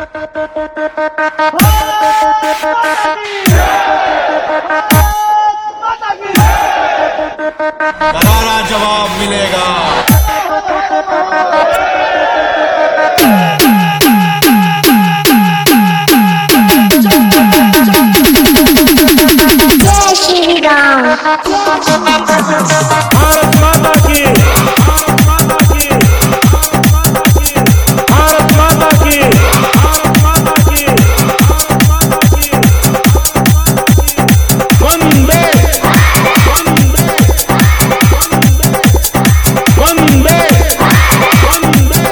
करारा जवाब मिलेगा। जय श्री राम। भारत माता की, भारत माता की, भारत माता की, भारत माता की, वंदे वंदे वंदे वंदे।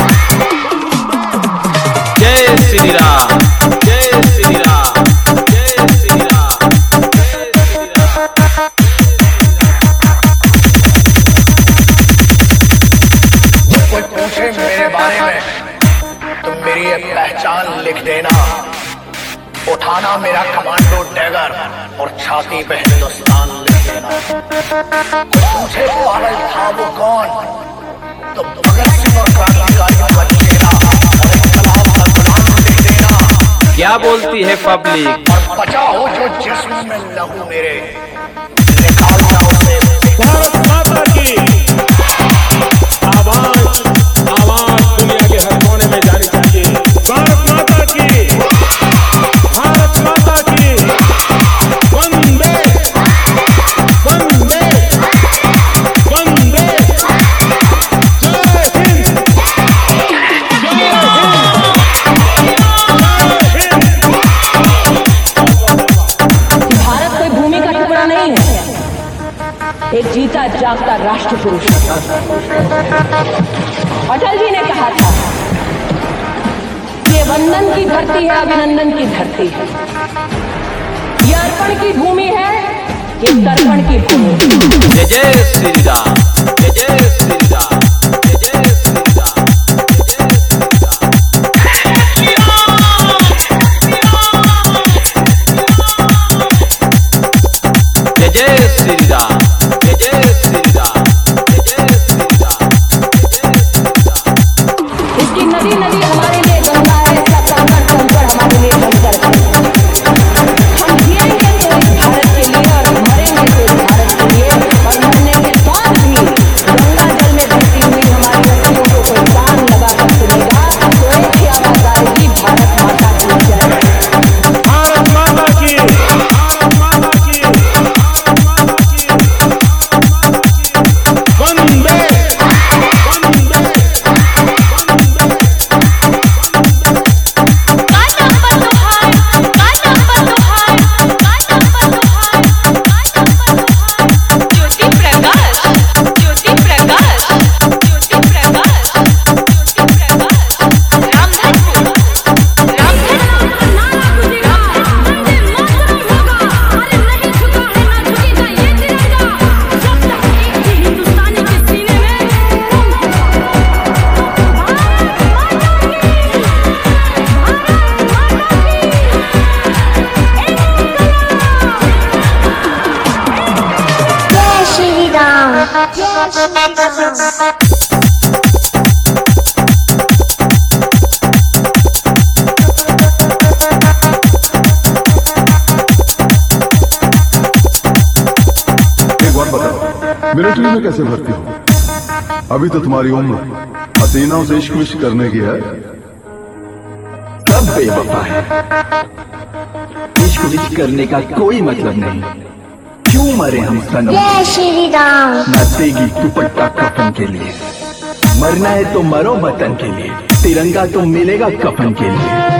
जय श्री राम, जय श्री राम, जय श्री राम, जय श्री राम। कोई पूछे मेरे बारे में तो मेरी ये पहचान लिख देना। उठाना मेरा कमांडो डैगर और छाती पे हिंदुस्तान लिख देना। कोई पूछे पागल था वो कौन तो भगत सिंह और क्रांतिकारियों का चेहरा और इनकलाब का गुलाम लिख देना। क्या बोलती है पब्लिक? और बचा हो जो जिस्म में लहू मेरे, निकालना उसे। भारत माता की आवाज, आवाज दुनिया के हर कोने में जानी चाहिए। भारत माता की, भारत माता की, वंदे वंदे वंदे। जय हिंद, जय हिंद, भारत कोई भूमि का टुकड़ा नहीं है, एक जीता जागता राष्ट्र पुरुष। अटल जी ने कहा था ये वंदन की धरती है, अभिनंदन की धरती है, ये अर्पण की भूमि है, ये तर्पण की भूमि। जय जय श्री राम, जय जय श्री राम, जय जय श्री राम, जय जय श्री राम, जय जय श्री राम, जय जय श्री राम, जय जय श्री राम। इसकी नदी नदी हमारे लिए गंगा है, इसका कंकड़ कंकड़ हमारे लिए कंकड़ है। हम जिएंगे तो इस भारत के लिए और मरेंगे तो इस भारत के लिए, और मरने के बाद भी गंगा जल में बहती हुई हमारी रस्सियों को कोई कान लगा कर सुनेगा तो एक ही आवाज आएगी, भारत माता की जय। भारत माता की, भारत माता की, भारत माता की, वंदे वंदे जय श्री राम। जय श्री राम। एक बात बताओ, मिलिट्री में कैसे भर्ती हो? अभी तो तुम्हारी उम्र हसीनाओं से इश्क विश्क करने की है। सब बेवफा है, इश्क विश्क करने का कोई मतलब नहीं। क्यों मरे हम सनम? जय श्री राम। नचेगी दुपट्टा कफन के लिए, मरना है तो मरो वतन के लिए, तिरंगा तो मिलेगा कफन के लिए।